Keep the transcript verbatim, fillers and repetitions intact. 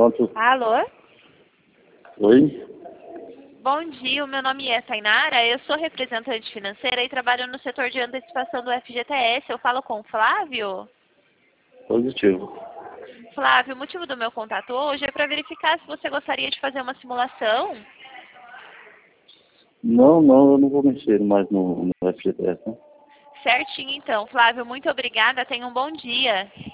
Pronto. Alô? Oi? Bom dia, o meu nome é Tainara, eu sou representante financeira e trabalho no setor de antecipação do F G T S. Eu falo com o Flávio? Positivo. Flávio, o motivo do meu contato hoje é para verificar se você gostaria de fazer uma simulação. Não, não, eu não vou mexer mais no, no F G T S, né? Certinho, então. Flávio, muito obrigada. Tenha um bom dia.